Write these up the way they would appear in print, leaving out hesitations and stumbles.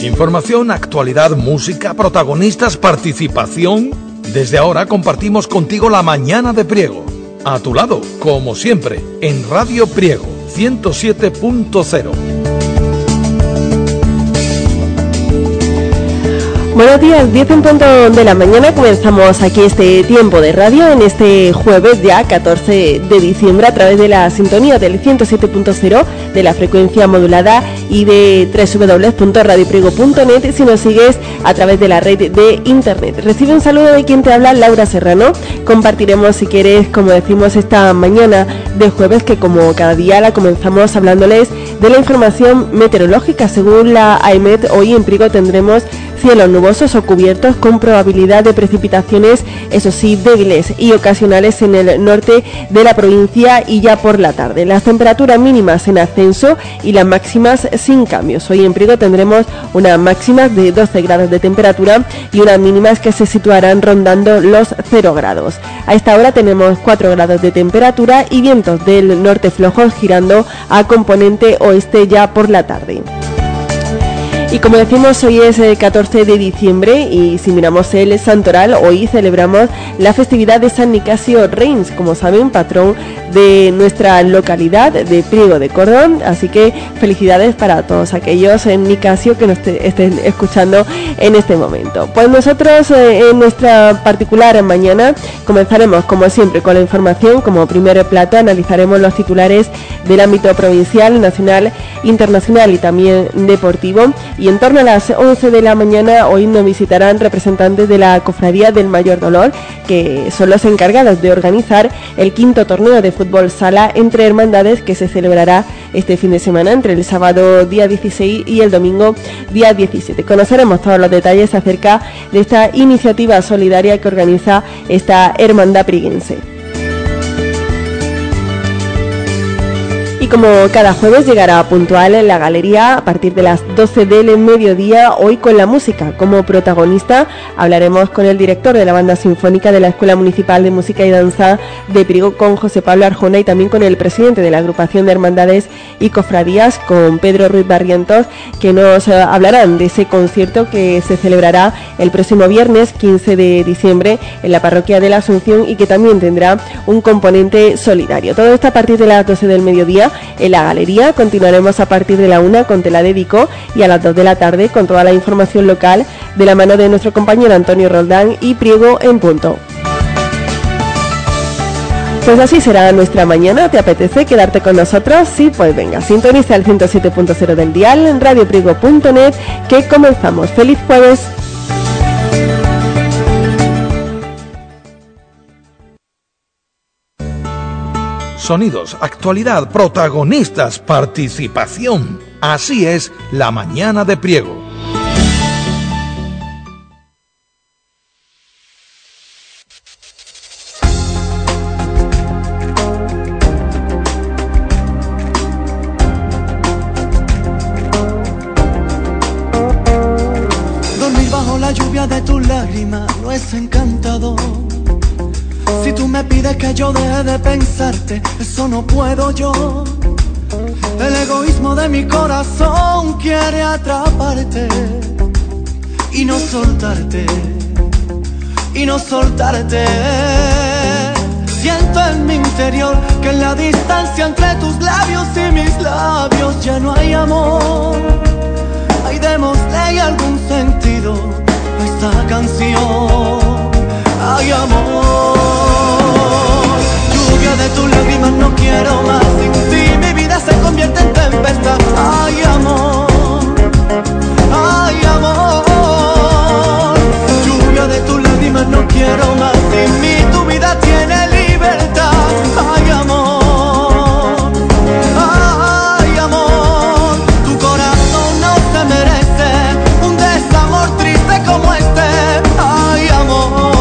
Información, actualidad, música, protagonistas, participación. Desde ahora compartimos contigo la mañana de Priego. A tu lado, como siempre, en Radio Priego 107.0. Buenos días, 10 en punto de la mañana. Comenzamos aquí este tiempo de radio en este jueves ya 14 de diciembre a través de la sintonía del 107.0 de la frecuencia modulada y de www.radiopriego.net si nos sigues a través de la red de internet. Recibe un saludo de quien te habla, Laura Serrano. Compartiremos, si quieres, como decimos, esta mañana de jueves, que como cada día la comenzamos hablándoles de la información meteorológica. Según la AEMET, hoy en Priego tendremos cielos nubosos o cubiertos con probabilidad de precipitaciones, eso sí, débiles y ocasionales en el norte de la provincia y ya por la tarde. Las temperaturas mínimas en ascenso y las máximas sin cambios. Hoy en Priego tendremos unas máximas de 12 grados de temperatura y unas mínimas que se situarán rondando los 0 grados. A esta hora tenemos 4 grados de temperatura y vientos del norte flojos girando a componente oeste ya por la tarde. Y como decimos, hoy es el 14 de diciembre y si miramos el santoral, hoy celebramos la festividad de San Nicasio Reins, como saben, patrón de nuestra localidad de Priego de Córdoba. Así que felicidades para todos aquellos en Nicasio que nos estén escuchando en este momento. Pues nosotros en nuestra particular mañana comenzaremos como siempre con la información. Como primer plato analizaremos los titulares del ámbito provincial, nacional, internacional y también deportivo. Y en torno a las 11 de la mañana hoy nos visitarán representantes de la Cofradía del Mayor Dolor, que son los encargados de organizar el 5º torneo de fútbol sala entre hermandades que se celebrará este fin de semana entre el sábado día 16 y el domingo día 17. Conoceremos todos los detalles acerca de esta iniciativa solidaria que organiza esta hermandad priguense. Y como cada jueves llegará puntual en la galería a partir de las 12 del mediodía, hoy con la música. Como protagonista hablaremos con el director de la banda sinfónica de la Escuela Municipal de Música y Danza de Priego, con José Pablo Arjona, y también con el presidente de la agrupación de hermandades y cofradías, con Pedro Ruiz Barrientos, que nos hablarán de ese concierto que se celebrará el próximo viernes 15 de diciembre en la parroquia de la Asunción y que también tendrá un componente solidario. Todo esto a partir de las 12 del mediodía en la galería. Continuaremos a partir de la 1 con Te la dedico y a las 2 de la tarde con toda la información local de la mano de nuestro compañero Antonio Roldán y Priego en punto. Pues así será nuestra mañana. ¿Te apetece quedarte con nosotros? Sí, pues venga, sintoniza el 107.0 del dial en radiopriego.net, que comenzamos. ¡Feliz jueves! Sonidos, actualidad, protagonistas, participación. Así es la mañana de Priego. Dormir bajo la lluvia de tus lágrimas no es encantador. Si tú me pides que yo deje de pensarte, eso no puedo yo. El egoísmo de mi corazón quiere atraparte y no soltarte, y no soltarte. Siento en mi interior que en la distancia entre tus labios y mis labios ya no hay amor. Ay, démosle algún sentido a esta canción. Ay, amor, lluvia de tus lágrimas no quiero más. Sin ti mi vida se convierte en tempestad. Ay, amor, lluvia de tus lágrimas no quiero más. Sin mí tu vida tiene libertad. Ay, amor, tu corazón no se merece un desamor triste como este. Ay, amor.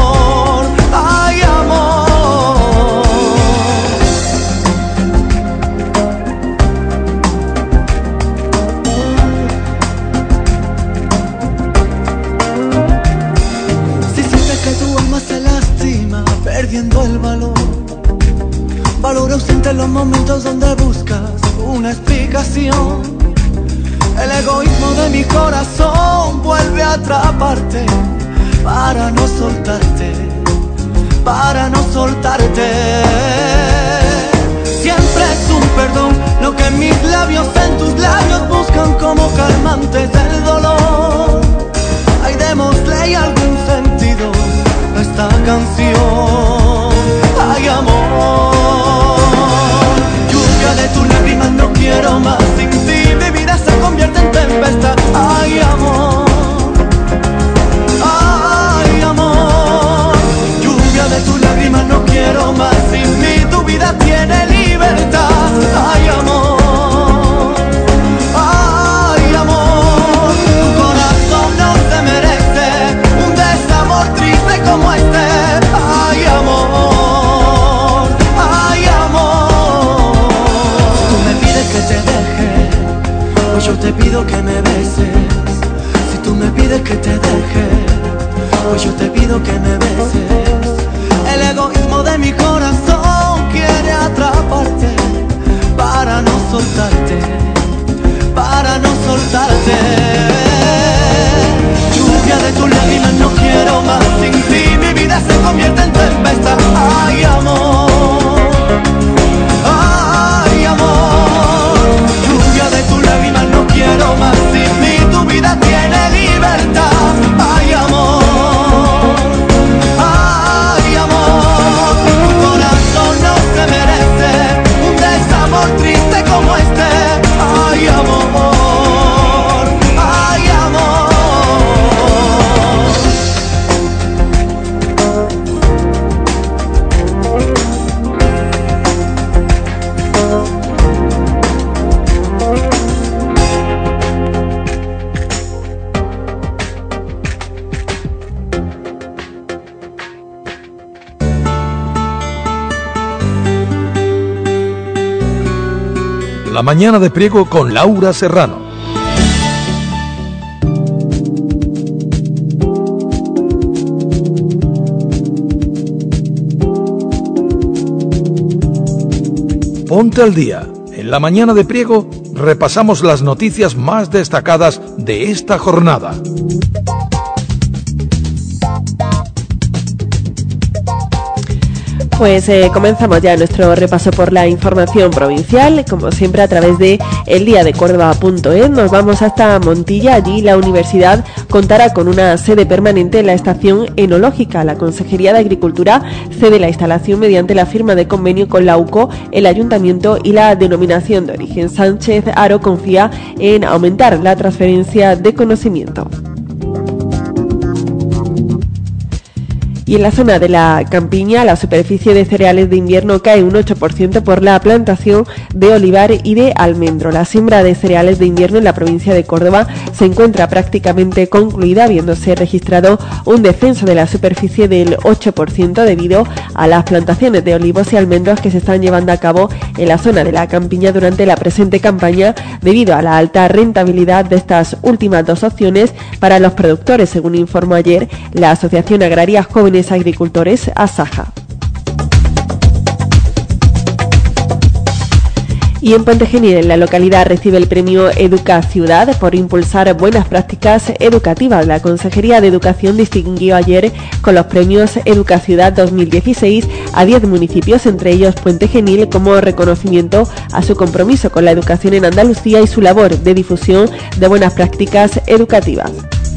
Perdiendo el valor ausente en los momentos donde buscas una explicación. El egoísmo de mi corazón vuelve a atraparte para no soltarte, para no soltarte. Siempre es un perdón lo que mis labios en tus labios buscan como calmantes del dolor. Ay, démosle algún sentido a esta canción. Ay, amor, lluvia de tus lágrimas, no quiero más sin ti. Mi vida se convierte en tempestad. Ay, amor, ay, amor, lluvia de tus lágrimas, no quiero más sin mí. Tu vida tiene libertad. Ay, amor, ay, amor, tu corazón no se merece un desamor triste como este. Ay, amor, ay, amor, tú me pides que te deje, pues yo te pido que me beses. Si tú me pides que te deje, pues yo te pido que me beses. El egoísmo de mi corazón quiere atraparte para no soltarte, para no soltarte. Lluvia de tus lágrimas, no quiero más sin ti. Mi vida se convierte en tempestad. Ay, amor, ay, amor, lluvia de tus lágrimas, no quiero más sin mí. Tu vida tiene libertad. Ay, amor, ay, amor, tu corazón no se merece un desamor triste como este. Ay, amor, ay, amor. La mañana de Priego con Laura Serrano. Ponte al día. En la mañana de Priego repasamos las noticias más destacadas de esta jornada. Pues comenzamos ya nuestro repaso por la información provincial, como siempre a través de eldiadecordoba.es. Nos vamos hasta Montilla. Allí la universidad contará con una sede permanente en la estación enológica. La Consejería de Agricultura cede la instalación mediante la firma de convenio con la UCO, el Ayuntamiento y la denominación de origen. Sánchez Haro confía en aumentar la transferencia de conocimiento. Y en la zona de la Campiña, la superficie de cereales de invierno cae un 8% por la plantación de olivar y de almendro. La siembra de cereales de invierno en la provincia de Córdoba se encuentra prácticamente concluida, habiéndose registrado un descenso de la superficie del 8% debido a las plantaciones de olivos y almendros que se están llevando a cabo en la zona de la Campiña durante la presente campaña, debido a la alta rentabilidad de estas últimas dos opciones para los productores, según informó ayer la Asociación Agraria Jóvenes Agricultores, ASAJA. Y en Pontegenil, en la localidad, recibe el premio Educa Ciudad por impulsar buenas prácticas educativas. La Consejería de Educación distinguió ayer con los premios Educa Ciudad 2016 a 10 municipios, entre ellos Pontegenil, como reconocimiento a su compromiso con la educación en Andalucía y su labor de difusión de buenas prácticas educativas.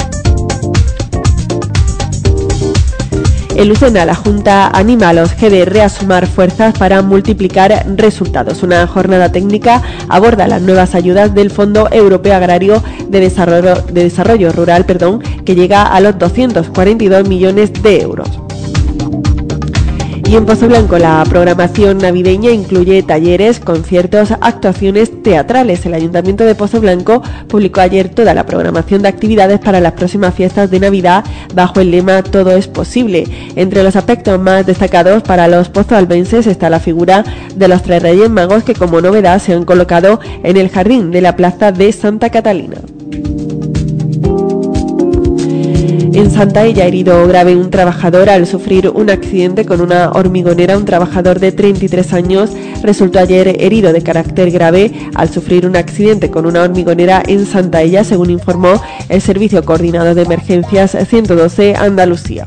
En Lucena, la Junta anima a los GDR a sumar fuerzas para multiplicar resultados. Una jornada técnica aborda las nuevas ayudas del Fondo Europeo Agrario de Desarrollo Rural, que llega a los 242 millones de euros. Y en Pozoblanco, la programación navideña incluye talleres, conciertos, actuaciones teatrales. El Ayuntamiento de Pozoblanco publicó ayer toda la programación de actividades para las próximas fiestas de Navidad bajo el lema Todo es posible. Entre los aspectos más destacados para los pozalbenses está la figura de los 3 Reyes Magos, que como novedad se han colocado en el jardín de la plaza de Santa Catalina. En Santaella, herido grave un trabajador al sufrir un accidente con una hormigonera. Un trabajador de 33 años resultó ayer herido de carácter grave al sufrir un accidente con una hormigonera en Santaella, según informó el Servicio Coordinado de Emergencias 112 Andalucía.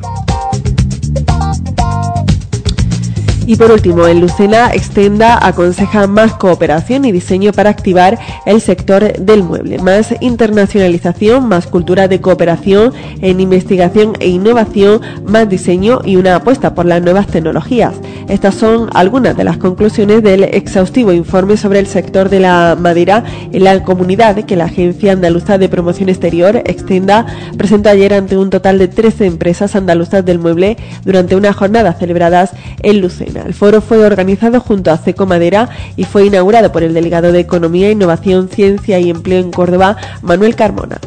Y por último, en Lucena, Extenda aconseja más cooperación y diseño para activar el sector del mueble. Más internacionalización, más cultura de cooperación en investigación e innovación, más diseño y una apuesta por las nuevas tecnologías. Estas son algunas de las conclusiones del exhaustivo informe sobre el sector de la madera en la comunidad que la Agencia Andaluza de Promoción Exterior, Extenda, presentó ayer ante un total de 13 empresas andaluzas del mueble durante unas jornadas celebradas en Lucena. El foro fue organizado junto a CECO Madera y fue inaugurado por el delegado de Economía, Innovación, Ciencia y Empleo en Córdoba, Manuel Carmona.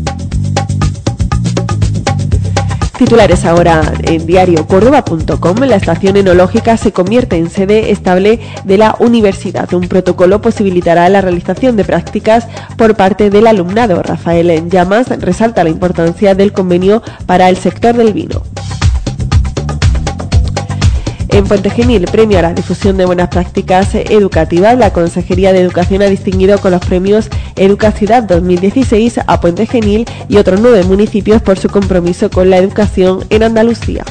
Titulares ahora en diariocórdoba.com. La estación enológica se convierte en sede estable de la universidad. Un protocolo posibilitará la realización de prácticas por parte del alumnado. Rafael Llamas resalta la importancia del convenio para el sector del vino. En Puente Genil, premio a la difusión de buenas prácticas educativas. La Consejería de Educación ha distinguido con los premios Educacidad 2016 a Puente Genil y otros 9 municipios por su compromiso con la educación en Andalucía.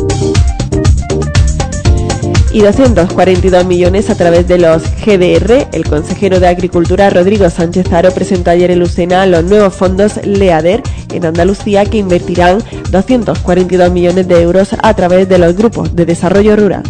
Y 242 millones a través de los GDR. El consejero de Agricultura, Rodrigo Sánchez Haro, presentó ayer en Lucena los nuevos fondos LEADER en Andalucía, que invertirán 242 millones de euros a través de los grupos de desarrollo rural.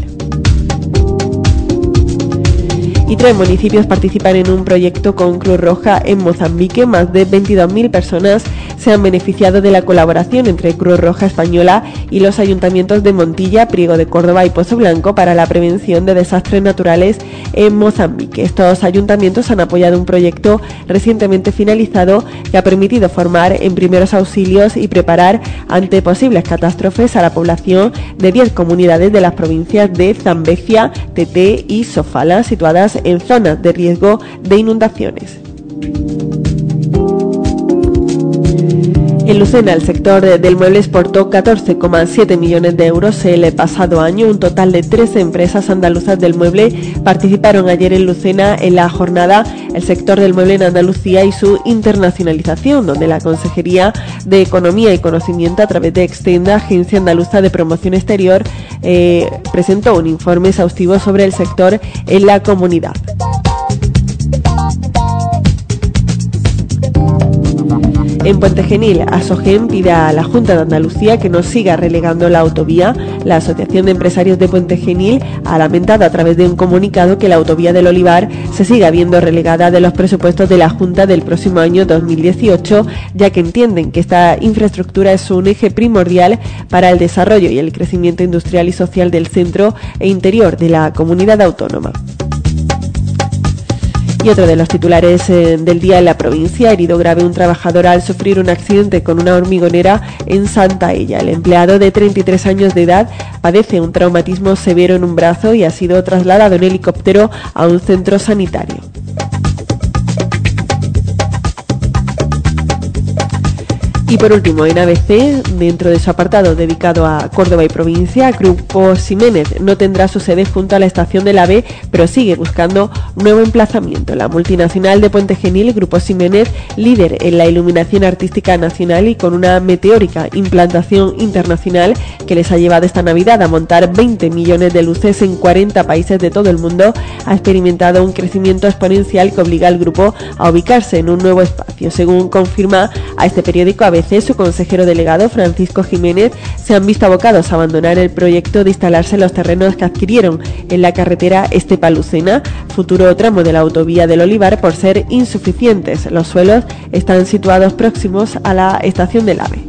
Y 3 municipios participan en un proyecto con Cruz Roja en Mozambique. Más de 22.000 personas se han beneficiado de la colaboración entre Cruz Roja Española y los ayuntamientos de Montilla, Priego de Córdoba y Pozo Blanco para la prevención de desastres naturales en Mozambique. Estos ayuntamientos han apoyado un proyecto recientemente finalizado que ha permitido formar en primeros auxilios y preparar ante posibles catástrofes a la población de 10 comunidades de las provincias de Zambezia, Tete y Sofala, situadas en zonas de riesgo de inundaciones. En Lucena, el sector del mueble exportó 14,7 millones de euros el pasado año. Un total de 13 empresas andaluzas del mueble participaron ayer en Lucena en la jornada El sector del mueble en Andalucía y su internacionalización, donde la Consejería de Economía y Conocimiento, a través de Extenda, Agencia Andaluza de Promoción Exterior, presentó un informe exhaustivo sobre el sector en la comunidad. En Puente Genil, Asogen pide a la Junta de Andalucía que no siga relegando la autovía. La Asociación de Empresarios de Puente Genil ha lamentado a través de un comunicado que la autovía del Olivar se siga viendo relegada de los presupuestos de la Junta del próximo año 2018, ya que entienden que esta infraestructura es un eje primordial para el desarrollo y el crecimiento industrial y social del centro e interior de la comunidad autónoma. Y otro de los titulares del día en la provincia: herido grave un trabajador al sufrir un accidente con una hormigonera en Santaella. El empleado, de 33 años de edad, padece un traumatismo severo en un brazo y ha sido trasladado en helicóptero a un centro sanitario. Y por último, en ABC, dentro de su apartado dedicado a Córdoba y provincia, Grupo Ximénez no tendrá su sede junto a la estación del AVE, pero sigue buscando nuevo emplazamiento. La multinacional de Puente Genil, Grupo Ximénez, líder en la iluminación artística nacional y con una meteórica implantación internacional que les ha llevado esta Navidad a montar 20 millones de luces en 40 países de todo el mundo, ha experimentado un crecimiento exponencial que obliga al grupo a ubicarse en un nuevo espacio. Según confirma a este periódico ABC, su consejero delegado, Francisco Jiménez, se han visto abocados a abandonar el proyecto de instalarse en los terrenos que adquirieron en la carretera Estepa-Lucena, futuro tramo de la autovía del Olivar, por ser insuficientes. Los suelos están situados próximos a la estación del AVE.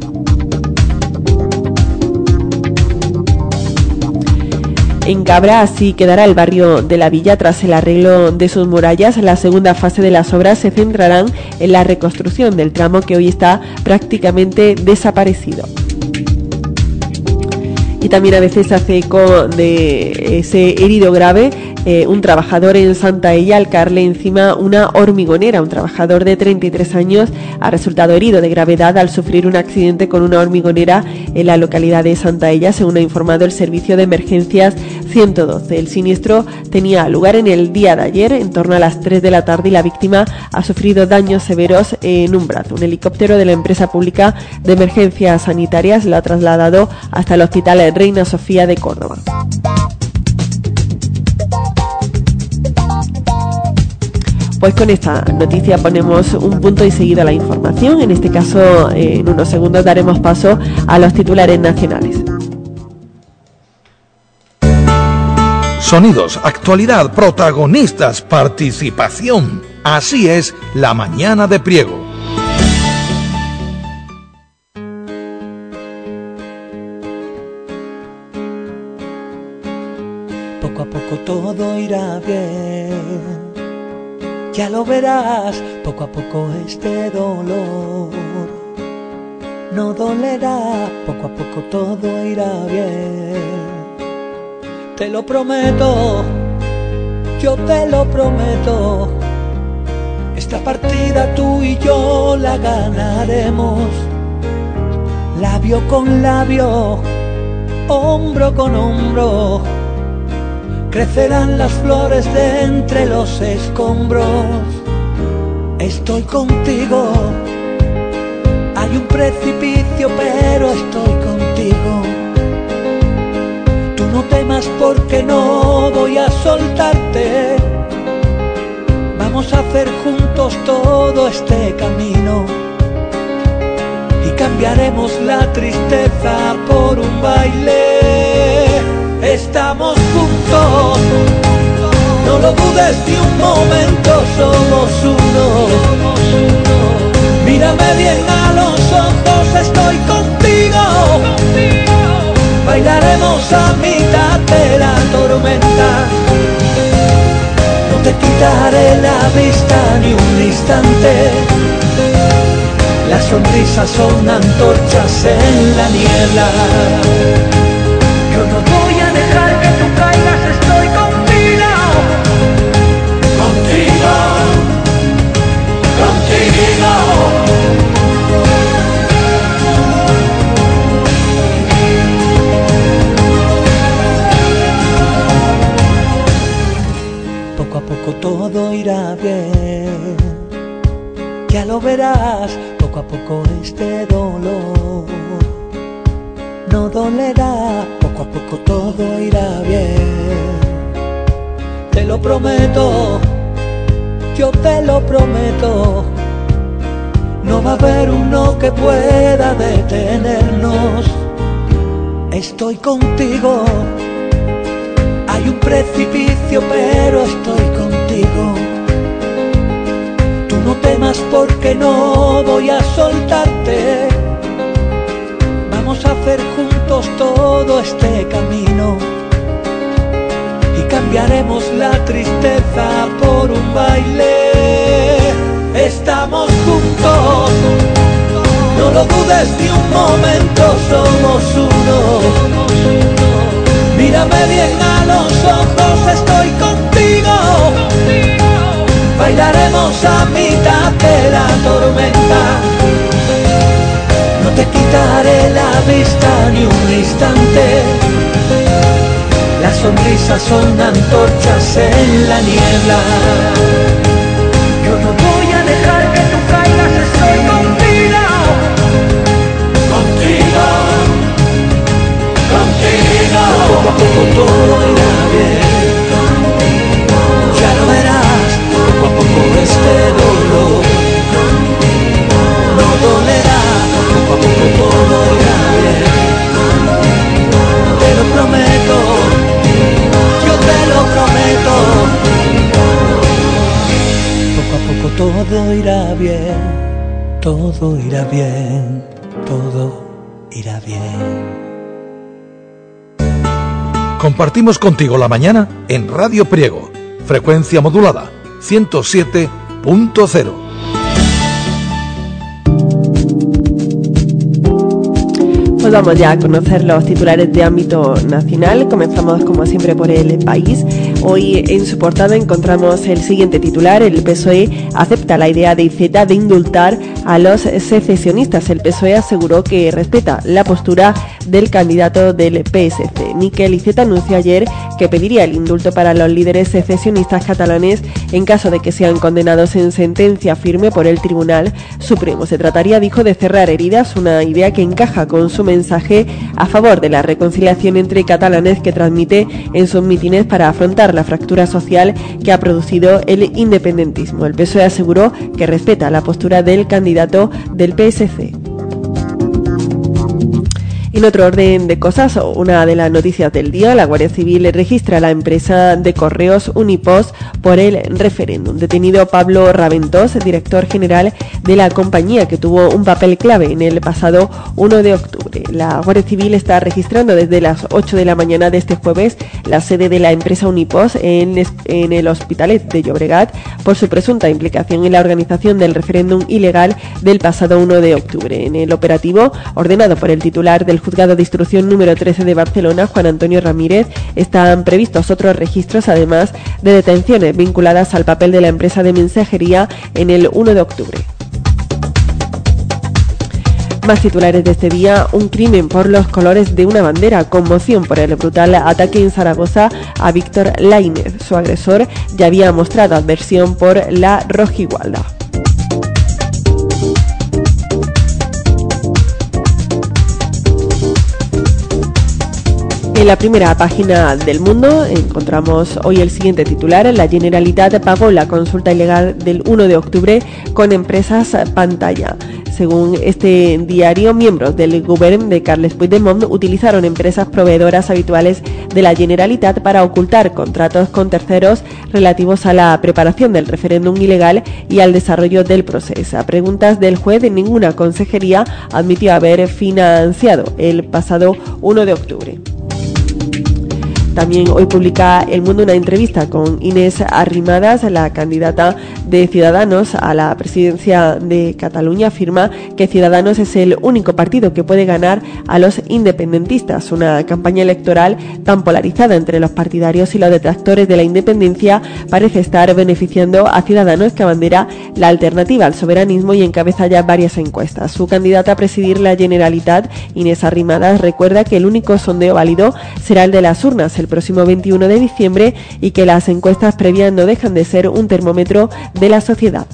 En Cabra así quedará el barrio de la Villa tras el arreglo de sus murallas. La segunda fase de las obras se centrarán en la reconstrucción del tramo que hoy está prácticamente desaparecido. Y también a veces hace eco de ese herido grave un trabajador en Santaella al caerle encima una hormigonera. Un trabajador de 33 años ha resultado herido de gravedad al sufrir un accidente con una hormigonera en la localidad de Santaella, según ha informado el servicio de emergencias 112. El siniestro tenía lugar en el día de ayer, en torno a las 3 de la tarde, y la víctima ha sufrido daños severos en un brazo. Un helicóptero de la empresa pública de emergencias sanitarias lo ha trasladado hasta el Hospital Reina Sofía de Córdoba. Pues con esta noticia ponemos un punto y seguido a la información. En este caso, en unos segundos daremos paso a los titulares nacionales. Sonidos, actualidad, protagonistas, participación. Así es la mañana de Priego. Poco a poco todo irá bien. Ya lo verás, poco a poco este dolor no dolerá, poco a poco todo irá bien. Te lo prometo, yo te lo prometo, esta partida tú y yo la ganaremos. Labio con labio, hombro con hombro, crecerán las flores de entre los escombros. Estoy contigo, hay un precipicio pero estoy contigo. Tú no temas porque no voy a soltarte. Vamos a hacer juntos todo este camino y cambiaremos la tristeza por un baile. Estamos juntos, no lo dudes ni un momento, somos uno. Mírame bien a los ojos, estoy contigo. Bailaremos a mitad de la tormenta. No te quitaré la vista ni un instante. Las sonrisas son antorchas en la niebla. Yo no voy a dejar que tú caigas, estoy contigo. Contigo, contigo. Poco a poco todo irá bien. Ya lo verás, poco a poco este dolor no dolerá, poco a poco todo irá bien. Te lo prometo, yo te lo prometo, no va a haber uno que pueda detenernos. Estoy contigo, hay un precipicio pero estoy contigo. Tú no temas porque no voy a soltarte. Vamos a hacer juntos todo este camino y cambiaremos la tristeza por un baile. Estamos juntos, no lo dudes ni un momento, somos uno. Mírame bien a los ojos, estoy contigo. Bailaremos a mitad de la tormenta. No te quitaré la vista ni un instante. Las sonrisas son antorchas en la niebla. Yo no voy a dejar que tú caigas, estoy contigo. Contigo, contigo. Poco a poco todo irá bien. Ya lo verás, poco a poco este dolor no dolerá. Poco a poco todo irá bien. Te lo prometo, yo te lo prometo. Poco a poco todo irá bien, todo irá bien, todo irá bien. Compartimos contigo la mañana en Radio Priego, frecuencia modulada 107.0. Pues vamos ya a conocer los titulares de ámbito nacional. Comenzamos como siempre por el país. Hoy en su portada encontramos el siguiente titular: el PSOE acepta la idea de Iceta de indultar a los secesionistas. El PSOE aseguró que respeta la postura del candidato del PSC. Miquel Iceta anunció ayer que pediría el indulto para los líderes secesionistas catalanes en caso de que sean condenados en sentencia firme por el Tribunal Supremo. Se trataría, dijo, de cerrar heridas, una idea que encaja con su mensaje a favor de la reconciliación entre catalanes que transmite en sus mítines para afrontar la fractura social que ha producido el independentismo. El PSOE aseguró que respeta la postura del candidato del PSC. En otro orden de cosas, una de las noticias del día: la Guardia Civil registra a la empresa de correos Unipost por el referéndum. Detenido Pablo Raventós, director general de la compañía, que tuvo un papel clave en el pasado 1 de octubre. La Guardia Civil está registrando desde las 8 de la mañana de este jueves la sede de la empresa Unipost en el Hospitalet de Llobregat por su presunta implicación en la organización del referéndum ilegal del pasado 1 de octubre. En el operativo, ordenado por el titular del Juzgado de Instrucción número 13 de Barcelona, Juan Antonio Ramírez, están previstos otros registros, además de detenciones vinculadas al papel de la empresa de mensajería en el 1 de octubre. Más titulares de este día: un crimen por los colores de una bandera, conmoción por el brutal ataque en Zaragoza a Víctor Laínez. Su agresor ya había mostrado adversión por la rojigualda. En la primera página del Mundo encontramos hoy el siguiente titular: la Generalitat pagó la consulta ilegal del 1 de octubre con empresas pantalla. Según este diario, miembros del Govern de Carles Puigdemont utilizaron empresas proveedoras habituales de la Generalitat para ocultar contratos con terceros relativos a la preparación del referéndum ilegal y al desarrollo del proceso. A preguntas del juez, ninguna consejería admitió haber financiado el pasado 1 de octubre. También hoy publica El Mundo una entrevista con Inés Arrimadas, la candidata de Ciudadanos a la presidencia de Cataluña. Afirma que Ciudadanos es el único partido que puede ganar a los independentistas. Una campaña electoral tan polarizada entre los partidarios y los detractores de la independencia parece estar beneficiando a Ciudadanos, que abandera la alternativa al soberanismo y encabeza ya varias encuestas. Su candidata a presidir la Generalitat, Inés Arrimadas, recuerda que el único sondeo válido será el de las urnas el próximo 21 de diciembre y que las encuestas previas no dejan de ser un termómetro de la sociedad.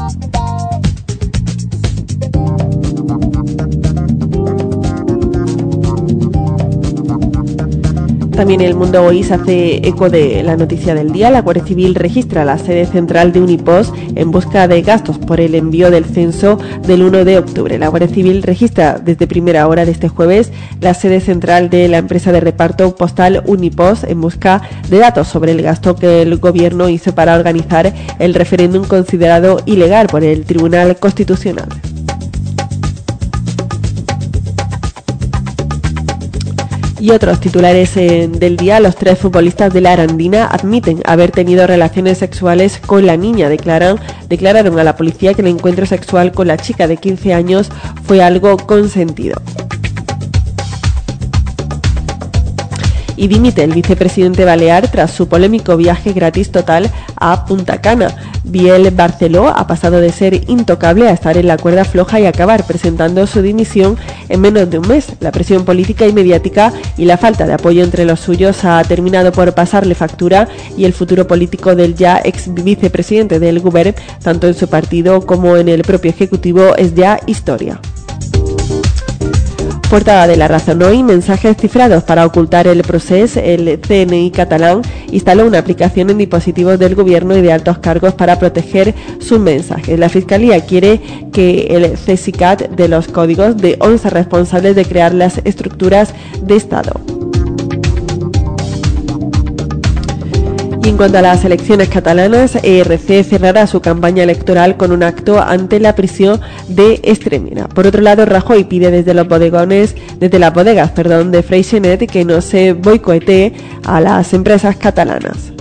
También El Mundo hoy se hace eco de la noticia del día. La Guardia Civil registra la sede central de Unipost en busca de gastos por el envío del censo del 1 de octubre. La Guardia Civil registra desde primera hora de este jueves la sede central de la empresa de reparto postal Unipost en busca de datos sobre el gasto que el gobierno hizo para organizar el referéndum considerado ilegal por el Tribunal Constitucional. Y otros titulares del día: los 3 futbolistas de la Arandina admiten haber tenido relaciones sexuales con la niña. Declararon a la policía que el encuentro sexual con la chica de 15 años fue algo consentido. Y dimite el vicepresidente balear tras su polémico viaje gratis total a Punta Cana. Biel Barceló ha pasado de ser intocable a estar en la cuerda floja y acabar presentando su dimisión en menos de un mes. La presión política y mediática y la falta de apoyo entre los suyos ha terminado por pasarle factura, y el futuro político del ya ex vicepresidente del Govern, tanto en su partido como en el propio Ejecutivo, es ya historia. Portada de La Razón hoy: mensajes cifrados para ocultar el proceso. El CNI catalán instaló una aplicación en dispositivos del gobierno y de altos cargos para proteger sus mensajes. La Fiscalía quiere que el CSICAT de los códigos de 11 responsables de crear las estructuras de Estado. Y en cuanto a las elecciones catalanas, ERC cerrará su campaña electoral con un acto ante la prisión de Extremadura. Por otro lado, Rajoy pide desde las bodegas de Freixenet que no se boicotee a las empresas catalanas.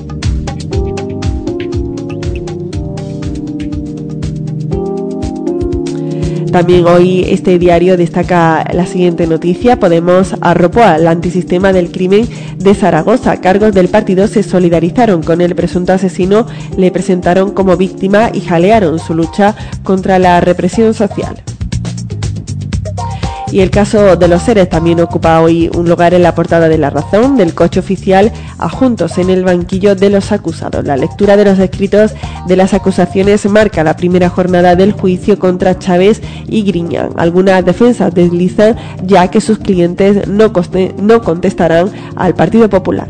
También hoy este diario destaca la siguiente noticia: Podemos arropó al antisistema del crimen de Zaragoza. Cargos del partido se solidarizaron con el presunto asesino, le presentaron como víctima y jalearon su lucha contra la represión social. Y el caso de los seres también ocupa hoy un lugar en la portada de La Razón. Del coche oficial a Juntos en el banquillo de los acusados. La lectura de los escritos de las acusaciones marca la primera jornada del juicio contra Chávez y Griñán. Algunas defensas deslizan ya que sus clientes no contestarán al Partido Popular.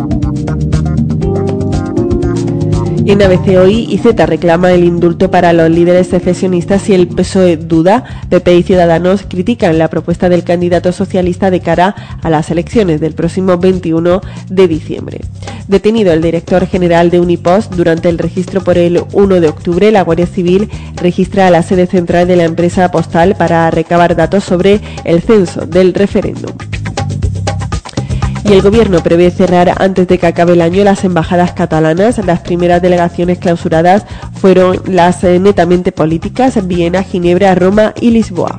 En ABC hoy, IZ reclama el indulto para los líderes secesionistas y el PSOE duda. PP y Ciudadanos critican la propuesta del candidato socialista de cara a las elecciones del próximo 21 de diciembre. Detenido el director general de Unipost durante el registro por el 1 de octubre, la Guardia Civil registra la sede central de la empresa postal para recabar datos sobre el censo del referéndum. Y el gobierno prevé cerrar antes de que acabe el año las embajadas catalanas. Las primeras delegaciones clausuradas fueron las netamente políticas: Viena, Ginebra, Roma y Lisboa.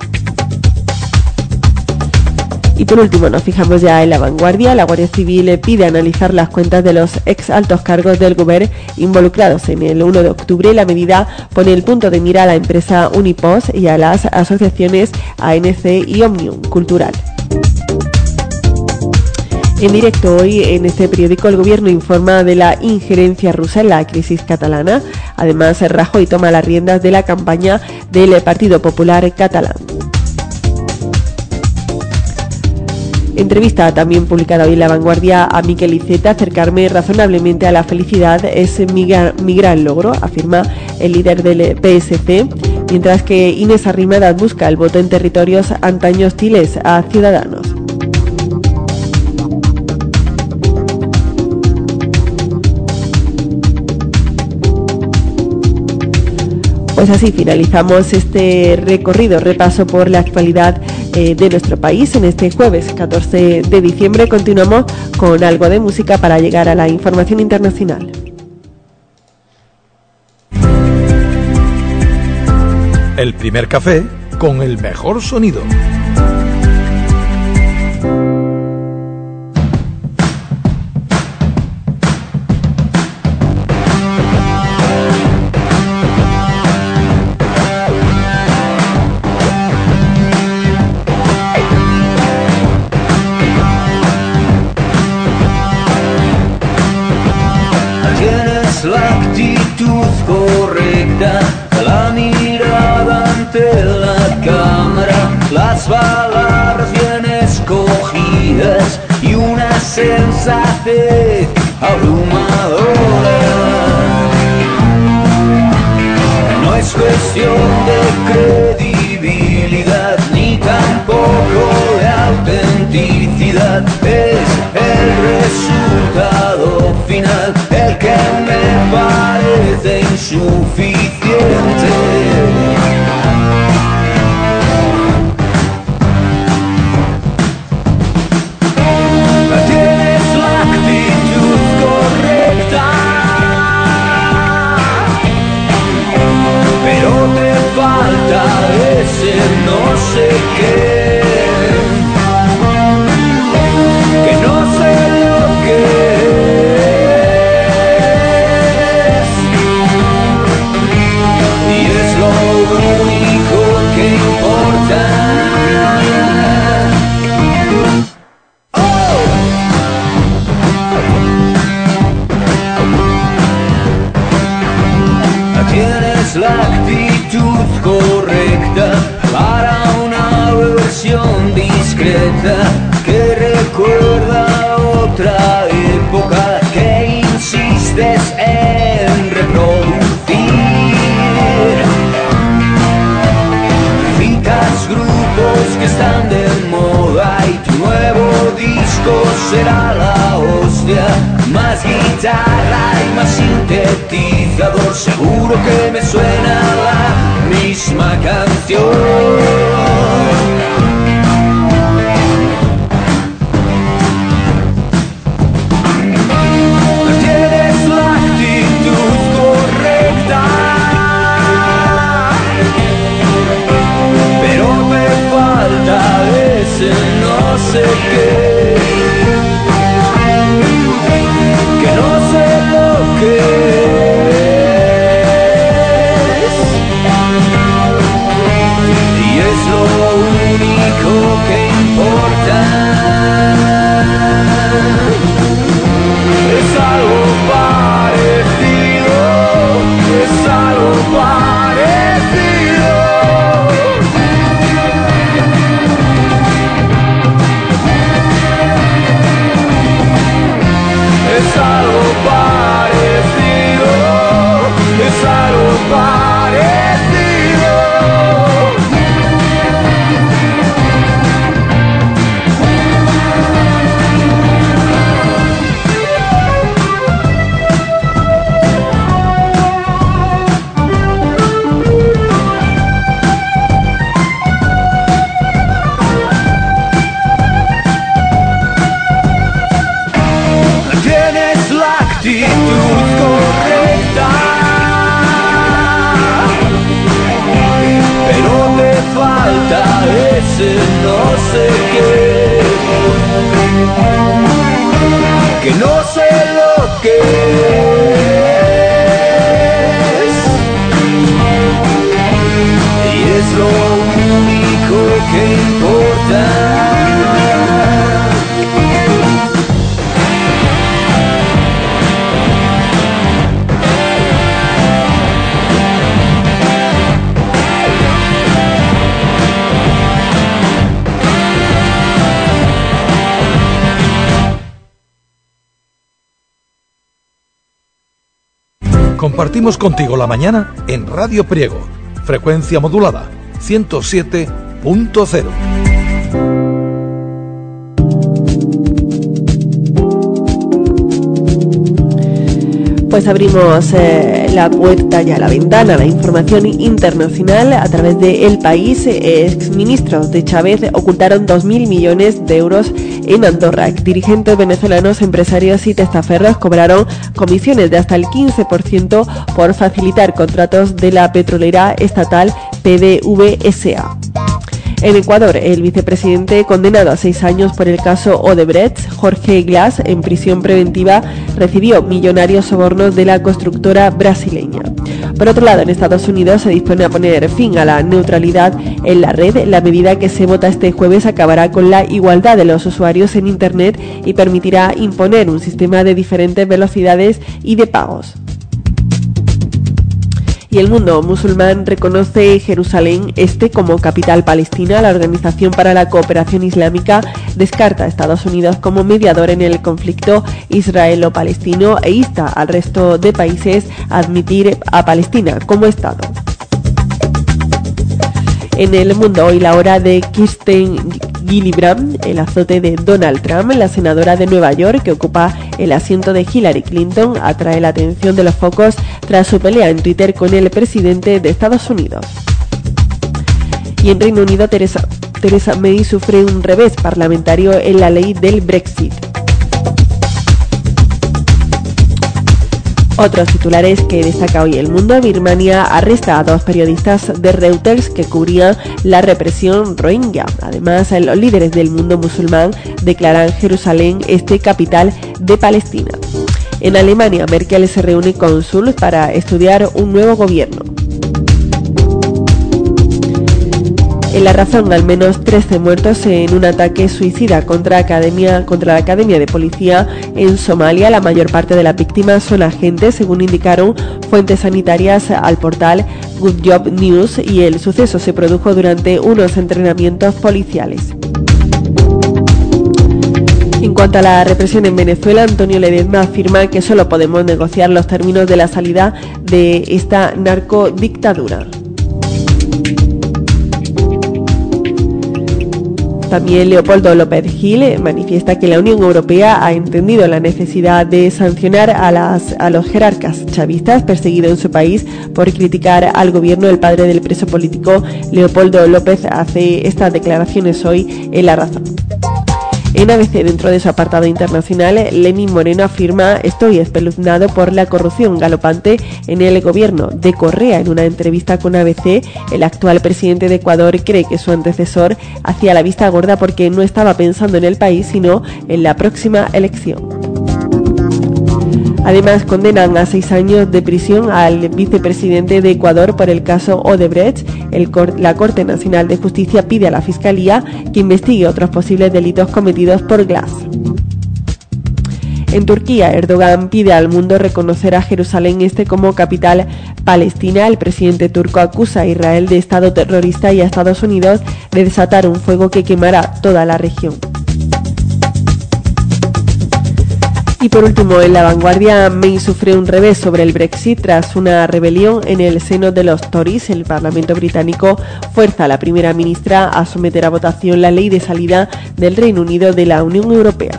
Y por último nos fijamos ya en La Vanguardia. La Guardia Civil pide analizar las cuentas de los ex altos cargos del gobierno involucrados en el 1 de octubre. La medida pone el punto de mira a la empresa Unipost y a las asociaciones ANC y Òmnium Cultural. En directo hoy en este periódico el gobierno informa de la injerencia rusa en la crisis catalana. Además, Rajoy toma las riendas de la campaña del Partido Popular catalán. Entrevista también publicada hoy en La Vanguardia a Miquel Iceta. Acercarme razonablemente a la felicidad es mi gran logro, afirma el líder del PSC, mientras que Inés Arrimadas busca el voto en territorios antaño hostiles a Ciudadanos. Pues así finalizamos este repaso por la actualidad de nuestro país en este jueves 14 de diciembre. Continuamos con algo de música para llegar a la información internacional. El primer café con el mejor sonido. Las palabras bien escogidas y una sensatez abrumadora. No es cuestión de credibilidad ni tampoco de autenticidad, es el resultado final el que me parece insuficiente. No sé qué, que no sé lo que es, y es lo único que importa. Tienes la actitud correcta para una versión discreta que recuerda otra época que insistes en reproducir. Citas grupos que están de moda y tu nuevo disco será la hostia. Más guitarra y más sintetizador, seguro que me suena la misma canción. Tienes la actitud correcta, ese no sé qué, que no sé lo que es, y es lo único que importa. Es algo parecido, es algo parecido. Es algo parecido, es algo parecido. Tienes la actitud correcta, pero te falta ese no sé qué, que no sé lo que es, y es lo único que importa. Compartimos contigo la mañana en Radio Priego, frecuencia modulada 107.0. Pues abrimos la puerta y la ventana a la información internacional a través de El País. Exministros de Chávez ocultaron 2.000 millones de euros en Andorra. Dirigentes venezolanos, empresarios y testaferros cobraron comisiones de hasta el 15% por facilitar contratos de la petrolera estatal PDVSA. En Ecuador, el vicepresidente condenado a 6 años por el caso Odebrecht, Jorge Glass, en prisión preventiva, recibió millonarios sobornos de la constructora brasileña. Por otro lado, en Estados Unidos se dispone a poner fin a la neutralidad en la red. La medida que se vota este jueves acabará con la igualdad de los usuarios en Internet y permitirá imponer un sistema de diferentes velocidades y de pagos. Y el mundo musulmán reconoce Jerusalén Este como capital palestina. La Organización para la Cooperación Islámica descarta a Estados Unidos como mediador en el conflicto israelo-palestino e insta al resto de países a admitir a Palestina como Estado. En el mundo, hoy la hora de Kirsten Gillibrand, el azote de Donald Trump, la senadora de Nueva York que ocupa el asiento de Hillary Clinton, atrae la atención de los focos tras su pelea en Twitter con el presidente de Estados Unidos. Y en Reino Unido, Theresa May sufre un revés parlamentario en la ley del Brexit. Otros titulares que destaca hoy El Mundo: Birmania arresta a 2 periodistas de Reuters que cubrían la represión rohingya. Además, los líderes del mundo musulmán declaran Jerusalén Este capital de Palestina. En Alemania, Merkel se reúne con Schulz para estudiar un nuevo gobierno. En La Razón, al menos 13 muertos en un ataque suicida contra la Academia de Policía en Somalia. La mayor parte de las víctimas son agentes, según indicaron fuentes sanitarias al portal Good Job News, y el suceso se produjo durante unos entrenamientos policiales. En cuanto a la represión en Venezuela, Antonio Ledezma afirma que solo podemos negociar los términos de la salida de esta narcodictadura. También Leopoldo López Gil manifiesta que la Unión Europea ha entendido la necesidad de sancionar a los jerarcas chavistas perseguidos en su país por criticar al gobierno. El padre del preso político Leopoldo López hace estas declaraciones hoy en La Razón. En ABC, dentro de su apartado internacional, Lenín Moreno afirma: estoy espeluznado por la corrupción galopante en el gobierno de Correa. En una entrevista con ABC, el actual presidente de Ecuador cree que su antecesor hacía la vista gorda porque no estaba pensando en el país, sino en la próxima elección. Además, condenan a 6 años de prisión al vicepresidente de Ecuador por el caso Odebrecht. La Corte Nacional de Justicia pide a la Fiscalía que investigue otros posibles delitos cometidos por Glass. En Turquía, Erdogan pide al mundo reconocer a Jerusalén Este como capital palestina. El presidente turco acusa a Israel de Estado terrorista y a Estados Unidos de desatar un fuego que quemará toda la región. Y por último, en La Vanguardia, May sufre un revés sobre el Brexit tras una rebelión en el seno de los Tories. El Parlamento británico fuerza a la primera ministra a someter a votación la ley de salida del Reino Unido de la Unión Europea.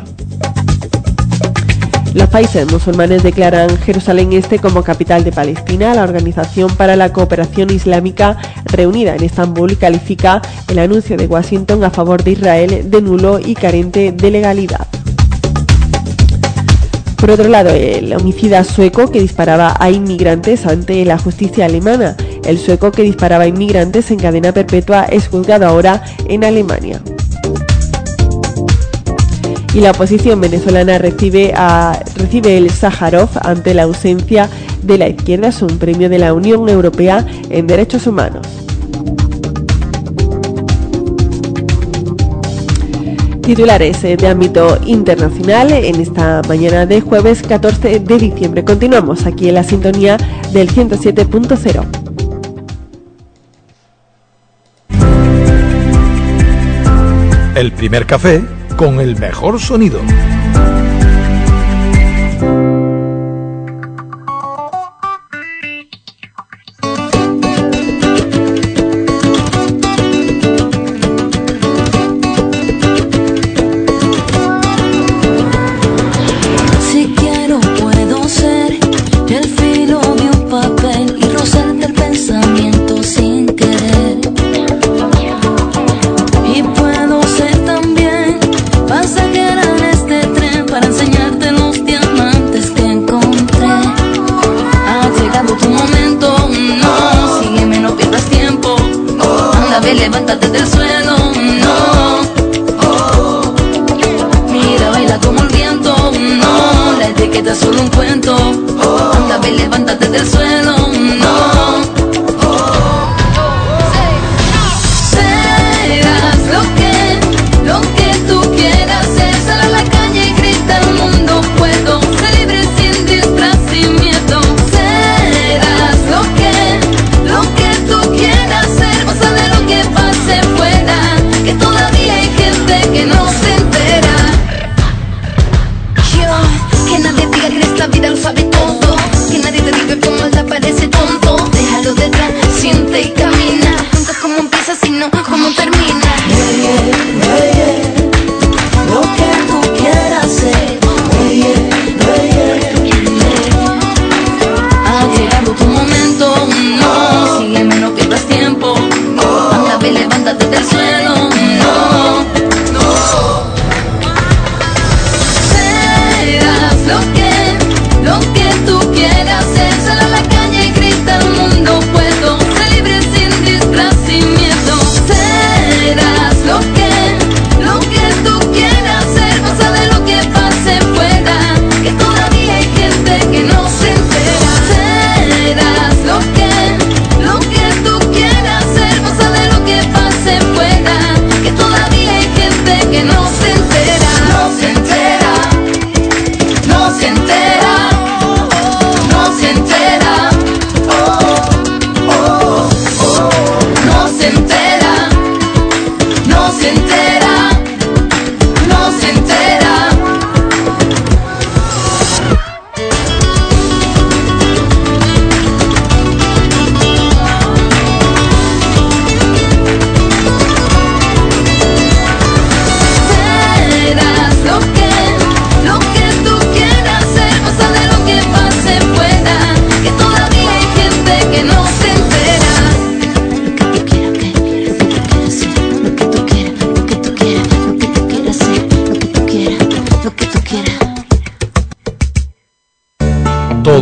Los países musulmanes declaran Jerusalén Este como capital de Palestina. La Organización para la Cooperación Islámica, reunida en Estambul, califica el anuncio de Washington a favor de Israel de nulo y carente de legalidad. Por otro lado, el homicida sueco que disparaba a inmigrantes ante la justicia alemana. El sueco que disparaba a inmigrantes en cadena perpetua es juzgado ahora en Alemania. Y la oposición venezolana recibe el Sájarov ante la ausencia de la izquierda. Es un premio de la Unión Europea en Derechos Humanos. Titulares de ámbito internacional en esta mañana de jueves 14 de diciembre. Continuamos aquí en la sintonía del 107.0. El primer café con el mejor sonido. Pasajera en este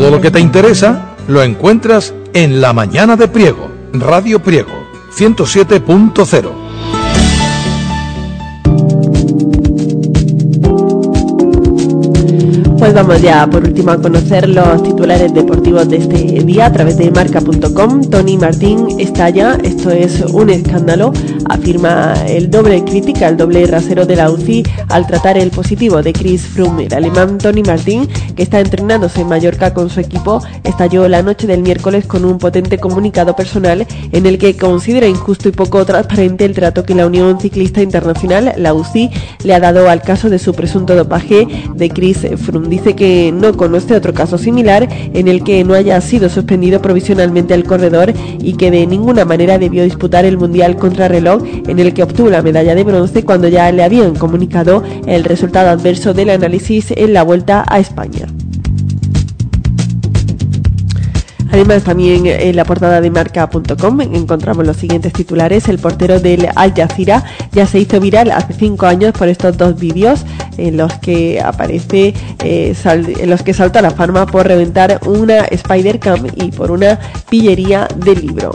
Todo lo que te interesa lo encuentras en La Mañana de Priego, Radio Priego, 107.0. Pues vamos ya por último a conocer los titulares deportivos de este día a través de marca.com. Tony Martín estalla, esto es un escándalo, afirma el doble rasero de la UCI al tratar el positivo de Chris Froome. El alemán Tony Martín, que está entrenándose en Mallorca con su equipo, estalló la noche del miércoles con un potente comunicado personal en el que considera injusto y poco transparente el trato que la Unión Ciclista Internacional, la UCI, le ha dado al caso de su presunto dopaje de Chris Froome. Dice que no conoce otro caso similar en el que no haya sido suspendido provisionalmente el corredor y que de ninguna manera debió disputar el Mundial Contrarreloj, en el que obtuvo la medalla de bronce cuando ya le habían comunicado el resultado adverso del análisis en la Vuelta a España. Además, también en la portada de marca.com encontramos los siguientes titulares. El portero del Al Jazeera ya se hizo viral hace 5 años por estos dos vídeos en los que aparece, en los que salta a la fama por reventar una Spider-Cam y por una pillería del libro.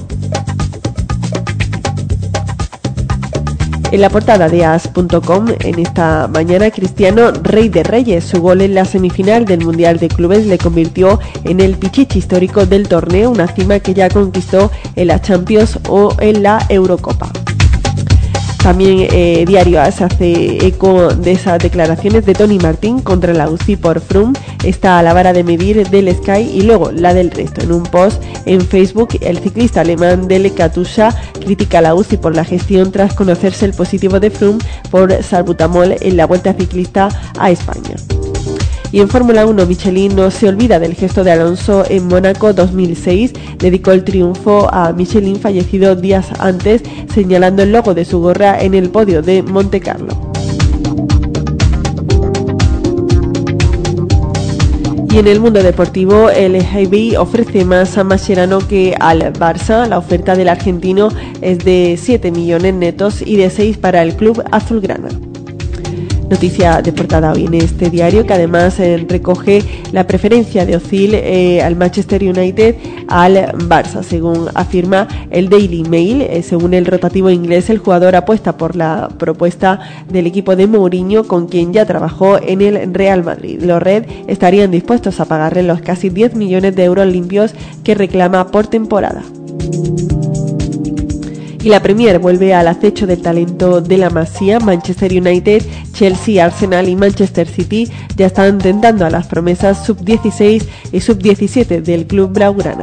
En la portada de as.com, en esta mañana, Cristiano, rey de reyes. Su gol en la semifinal del Mundial de Clubes le convirtió en el pichichi histórico del torneo, una cima que ya conquistó en la Champions o en la Eurocopa. También Diario AS hace eco de esas declaraciones de Tony Martín contra la UCI por Froome. Está a la vara de medir del Sky y luego la del resto. En un post en Facebook, el ciclista alemán Dele Katusha critica a la UCI por la gestión tras conocerse el positivo de Froome por salbutamol en la Vuelta Ciclista a España. Y en Fórmula 1, Michelin no se olvida del gesto de Alonso en Mónaco 2006. Dedicó el triunfo a Michelin, fallecido días antes, señalando el logo de su gorra en el podio de Montecarlo. Y en el mundo deportivo, el Heiby ofrece más a Mascherano que al Barça. La oferta del argentino es de 7 millones netos y de 6 para el club azulgrana. Noticia de portada hoy en este diario, que además recoge la preferencia de Özil al Manchester United al Barça. Según afirma el Daily Mail, según el rotativo inglés, el jugador apuesta por la propuesta del equipo de Mourinho, con quien ya trabajó en el Real Madrid. Los Red estarían dispuestos a pagarle los casi 10 millones de euros limpios que reclama por temporada. Y la Premier vuelve al acecho del talento de la Masía. Manchester United, Chelsea, Arsenal y Manchester City ya están tentando a las promesas sub-16 y sub-17 del club blaugrana.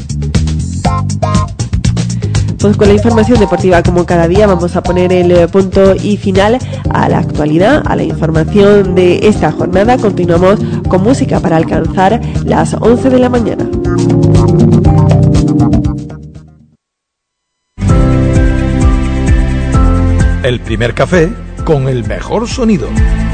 Pues con la información deportiva como cada día vamos a poner el punto y final a la actualidad, a la información de esta jornada. Continuamos con música para alcanzar las 11 de la mañana. El primer café con el mejor sonido.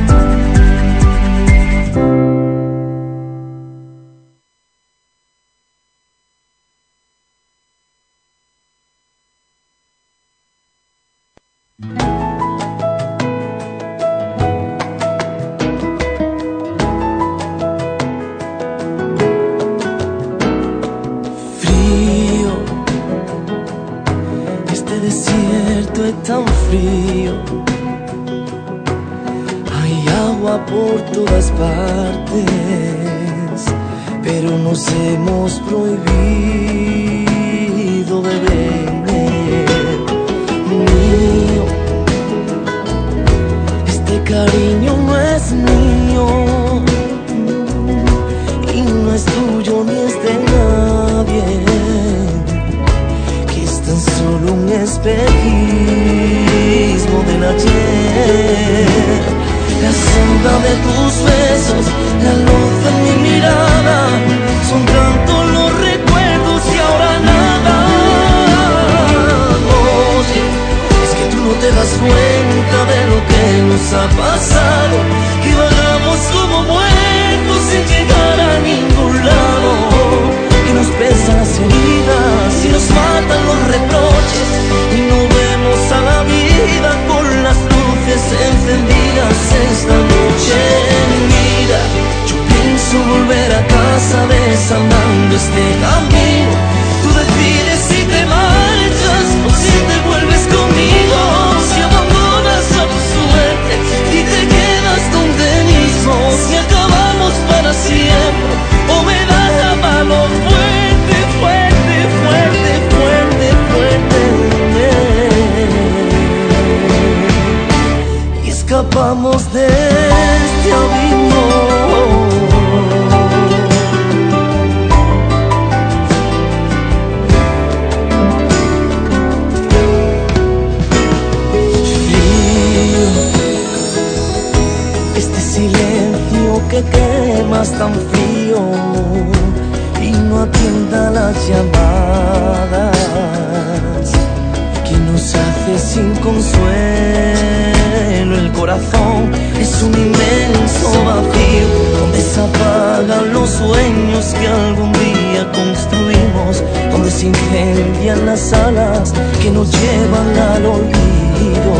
Frío, este desierto es tan frío. Hay agua por todas partes, pero nos hemos prohibido beber. Mío, este cariño no es mío y no es tuyo ni es de nadie, que es tan solo un espejismo del ayer. La sombra de tus besos, la luz de mi mirada, son tantos los recuerdos y ahora nada. Oye, es que tú no te das cuenta de lo que nos ha pasado, que vagamos como muertos sin llegar a ningún lado, que nos pesan las heridas y nos matan los reproches, y no vemos a la vida con las luces encendidas esta noche. Mira, yo pienso volver a casa de esa este camino. Tú decides si te marchas o si te vuelves conmigo, si abandonas a tu suerte y te quedas donde mismo, si acabamos para siempre o me das la mano fuerte, fuerte, fuerte, fuerte, fuerte. Y escapamos de este abismo. Que quemas tan frío y no atienda las llamadas, que nos hace sin consuelo. El corazón es un inmenso vacío donde se apagan los sueños que algún día construimos, donde se incendian las alas que nos llevan al olvido,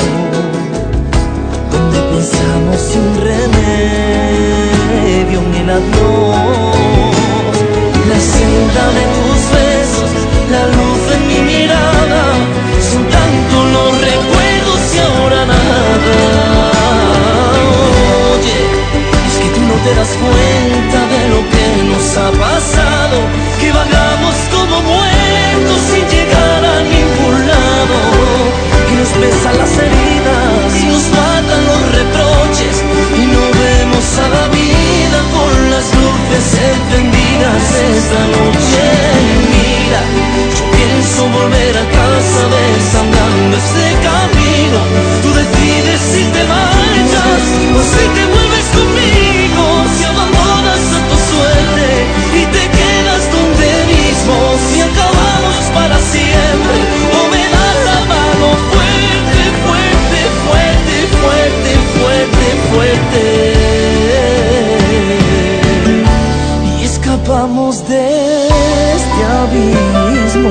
donde pensamos sin remedio en el adiós. La senda de tus besos, la luz en mi mirada, son tantos los recuerdos y ahora nada. Oye, es que tú no te das cuenta de lo que nos ha pasado, que vagamos como muertos sin llegar a ningún lado, que nos pesan las heridas y nos matan los reproches y no vemos a la vida con las luces encendidas esta noche. Mira, yo pienso volver a casa desandando este camino. Tú decides si te marchas o si te vuelves conmigo, si abandonas a tu suerte y te quedas donde mismo, si acabamos para siempre o me das la mano fuerte, fuerte, fuerte, fuerte, fuerte, fuerte. Y escapamos de este abismo.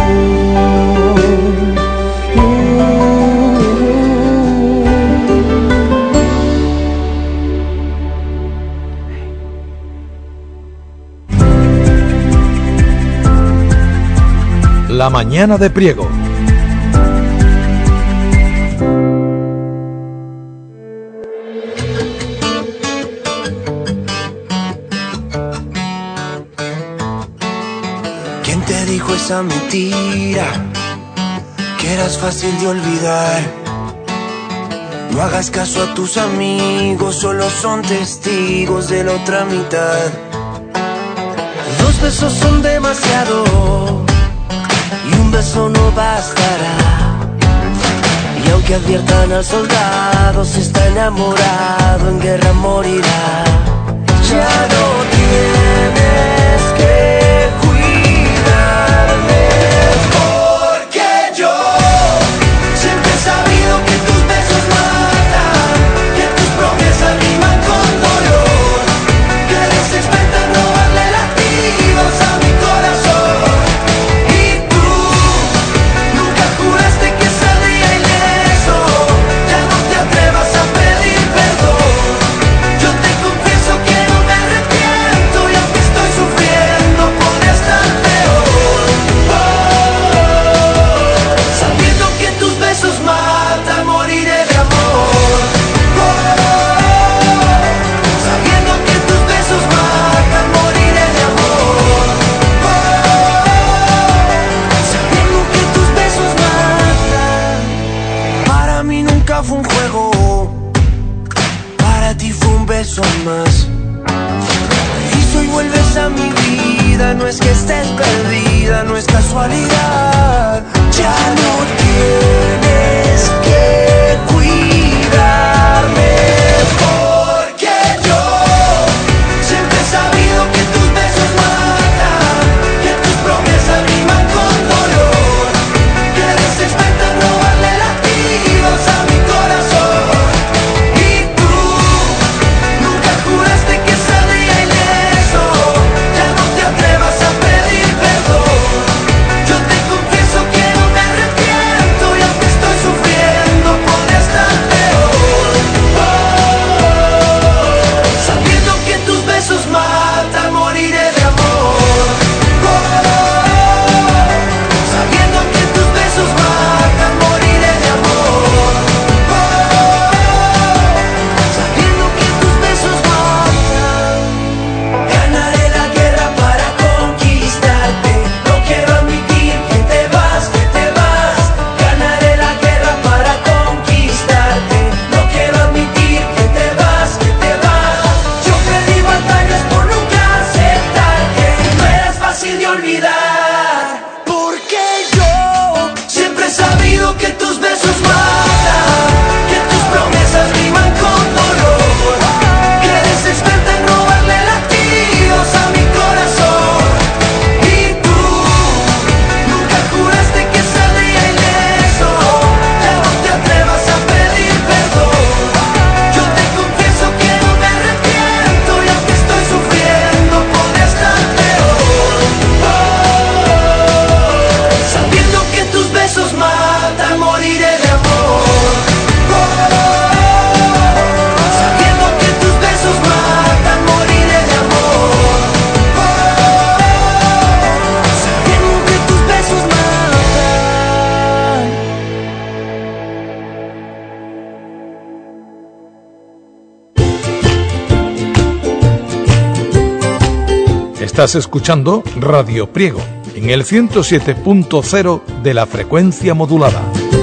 La mañana de Priego. ¿Quién te dijo esa mentira? Que eras fácil de olvidar. No hagas caso a tus amigos, solo son testigos de la otra mitad. Dos besos son demasiado y un beso no bastará. Y aunque adviertan al soldado, si está enamorado en guerra morirá. Ya no tienes que cuidarme, porque yo siempre he sabido que tus besos matan, que tus promesas riman con dolor, que eres experta en robarle latidos a mi corazón. Y tú nunca juraste que saldría ileso, ya no te atrevas a pedir perdón. Yo te confieso que no me arrepiento y aunque estoy sufriendo podría estar peor. Sabiendo que tus besos matan, moriré de amor. Sabiendo que tus besos matan, moriré de amor. Sabiendo que tus besos matan. Para mí nunca fue un juego, para ti fue un beso más. Y si hoy vuelves a mi vida, no es que estés perdida, no es casualidad. Ya no tienes que cuidarme, porque yo siempre he sabido que tus besos matan, que tus promesas riman con dolor, que eres experta en robarle latidos a mi corazón. Y tú nunca juraste que saldría ileso, ya no te atrevas a pedir perdón. Yo te confieso que no me arrepiento y aunque estoy Estás escuchando Radio Priego en el 107.0 de la frecuencia modulada.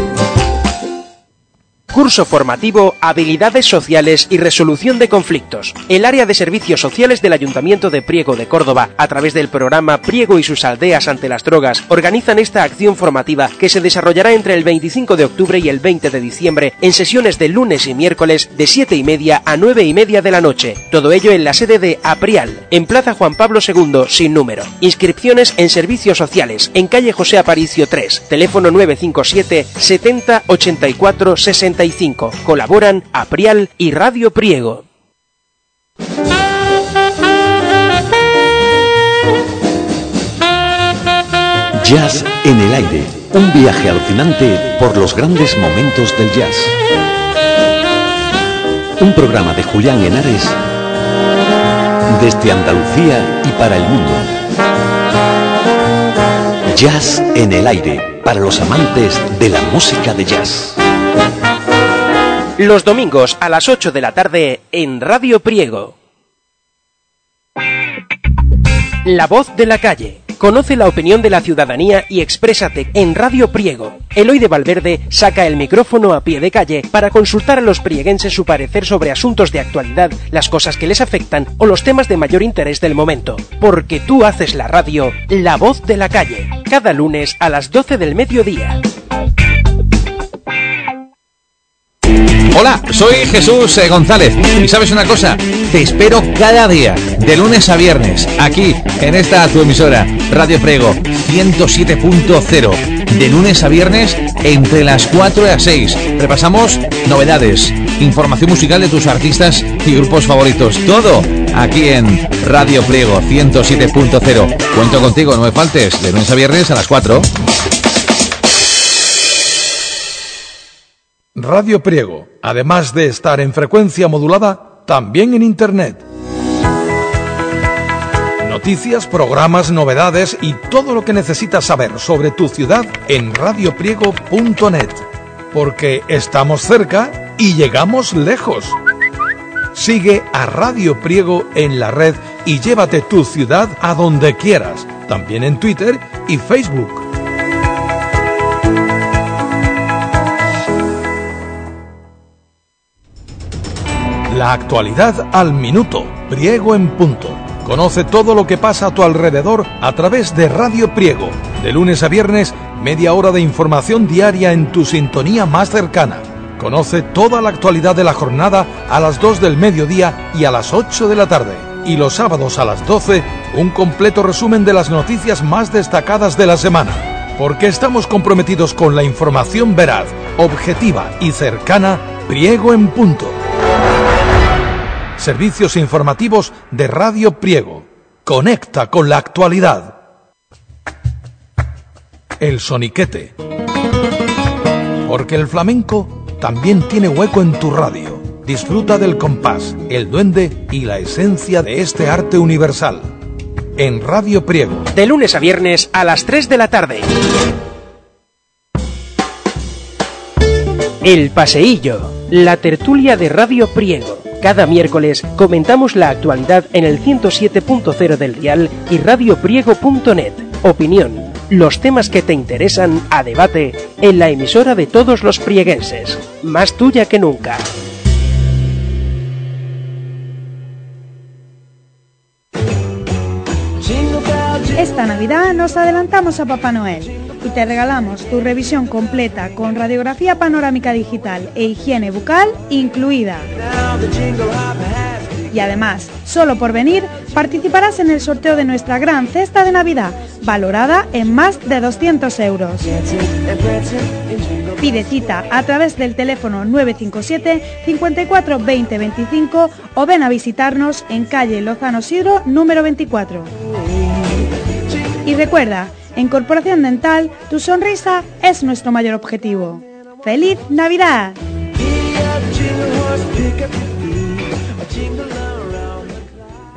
Curso formativo Habilidades Sociales y Resolución de Conflictos. El área de servicios sociales del Ayuntamiento de Priego de Córdoba, a través del programa Priego y sus aldeas ante las drogas, organizan esta acción formativa que se desarrollará entre el 25 de octubre y el 20 de diciembre en sesiones de lunes y miércoles de 7:30 a 9:30 de la noche. Todo ello en la sede de Aprial, en Plaza Juan Pablo II, sin número. Inscripciones en servicios sociales, en calle José Aparicio 3, teléfono 957 70 84 65. Colaboran Aprial y Radio Priego. Jazz en el aire, un viaje alucinante por los grandes momentos del jazz. Un programa de Julián Henares desde Andalucía y para el mundo. Jazz en el aire, para los amantes de la música de jazz. Los domingos a las 8 de la tarde en Radio Priego. La voz de la calle. Conoce la opinión de la ciudadanía y exprésate en Radio Priego. Eloy de Valverde saca el micrófono a pie de calle para consultar a los prieguenses su parecer sobre asuntos de actualidad, las cosas que les afectan o los temas de mayor interés del momento. Porque tú haces la radio, La voz de la calle. Cada lunes a las 12 del mediodía. Hola, soy Jesús González y ¿sabes una cosa? Te espero cada día, de lunes a viernes, aquí, en esta tu emisora, Radio Priego 107.0, de lunes a viernes entre las 4 y las 6. Repasamos novedades, información musical de tus artistas y grupos favoritos, todo aquí en Radio Priego 107.0. Cuento contigo, no me faltes, de lunes a viernes a las 4. Radio Priego, además de estar en frecuencia modulada, también en Internet. Noticias, programas, novedades y todo lo que necesitas saber sobre tu ciudad en radiopriego.net. Porque estamos cerca y llegamos lejos. Sigue a Radio Priego en la red y llévate tu ciudad a donde quieras, también en Twitter y Facebook. La actualidad al minuto, Priego en punto. Conoce todo lo que pasa a tu alrededor a través de Radio Priego. De lunes a viernes, media hora de información diaria en tu sintonía más cercana. Conoce toda la actualidad de la jornada a las 2 del mediodía y a las 8 de la tarde. Y los sábados a las 12, un completo resumen de las noticias más destacadas de la semana. Porque estamos comprometidos con la información veraz, objetiva y cercana, Priego en punto. Servicios informativos de Radio Priego. Conecta con la actualidad. El soniquete. Porque el flamenco también tiene hueco en tu radio. Disfruta del compás, el duende y la esencia de este arte universal. En Radio Priego. De lunes a viernes a las 3 de la tarde. El Paseillo. La tertulia de Radio Priego. Cada miércoles comentamos la actualidad en el 107.0 del dial y radiopriego.net. Opinión, los temas que te interesan a debate en la emisora de todos los prieguenses. Más tuya que nunca. Esta Navidad nos adelantamos a Papá Noel y te regalamos tu revisión completa con radiografía panorámica digital e higiene bucal incluida. Y además, solo por venir, participarás en el sorteo de nuestra gran cesta de Navidad, valorada en más de 200 euros. Pide cita a través del teléfono 957 54 20 25 o ven a visitarnos en calle Lozano Sidro, número 24. Y recuerda, en Corporación Dental, tu sonrisa es nuestro mayor objetivo. ¡Feliz Navidad!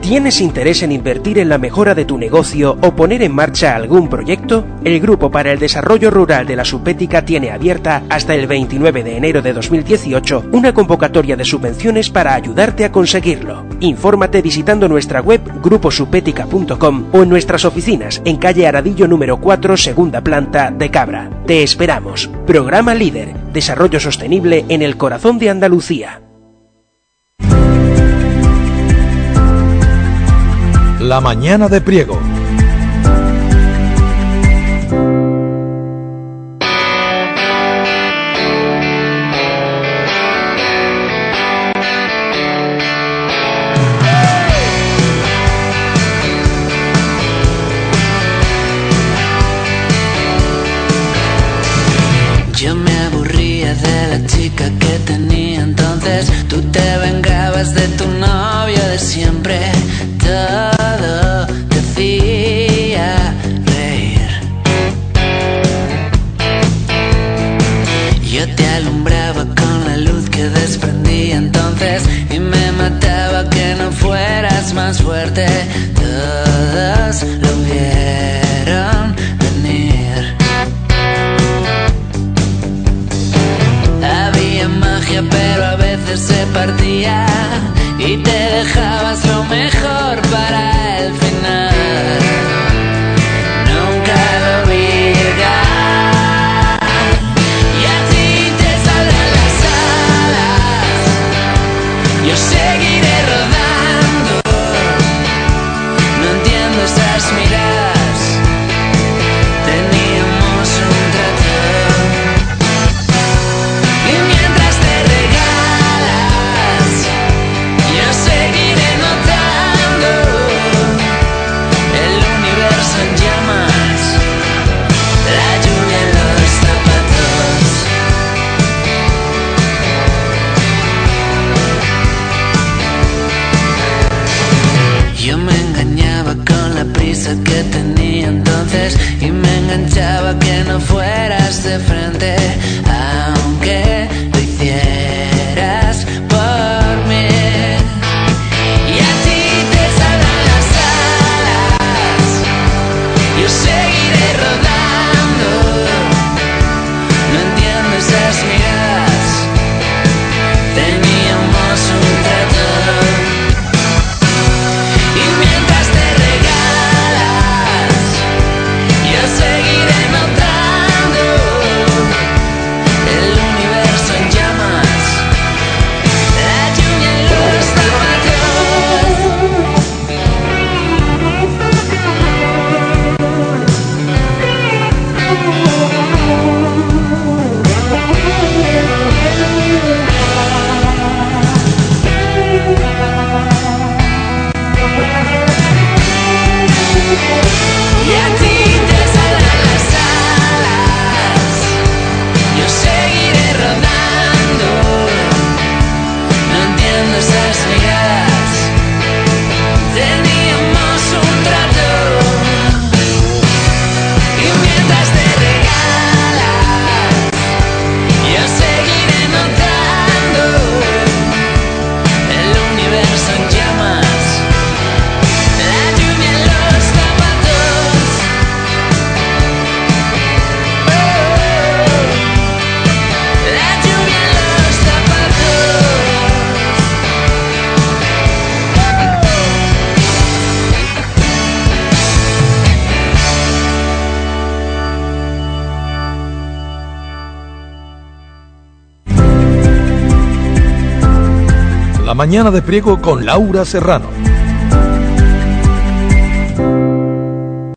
¿Tienes interés en invertir en la mejora de tu negocio o poner en marcha algún proyecto? El Grupo para el Desarrollo Rural de la Supética tiene abierta hasta el 29 de enero de 2018 una convocatoria de subvenciones para ayudarte a conseguirlo. Infórmate visitando nuestra web gruposupética.com o en nuestras oficinas en calle Aradillo número 4, segunda planta de Cabra. Te esperamos. Programa Líder, Desarrollo Sostenible en el corazón de Andalucía. La mañana de Priego. Yo me aburría de la chica que tenía entonces. Tú te vengabas de tu novio de siempre. Todo te hacía reír. Yo te alumbraba con la luz que desprendía entonces y me mataba que no fueras más fuerte. Todos lo vieron venir. Había magia pero a veces se partía y te dejabas lo mejor para el final. Nunca lo vi llegar y a ti te saldrán las alas. Yo seguiré rodando. No entiendo esas miradas. Teníamos un trato y mientras te regalas yo seguiré notando el universo en llamas, la lluvia en los zapatos. Yo me engañaba con la prisa que tenía entonces y me enganchaba que no fueras de frente, aunque lo hicieras por mí. Y a ti te saldrán las alas. Yo seguiré rodando. No entiendo esas miradas. Teníamos un trato. Y mientras te regalas, yo seguiré notando el universo en llamas, la lluvia en los zapatos. Y a ti te saldrán las alas. Yo seguiré rodando. No entiendo esas miradas. Teníamos un trato. Y mientras te regalas, yo seguiré notando el universo en llamas, la lluvia en los zapatos. La lluvia en los zapatos. La mañana de Priego con Laura Serrano.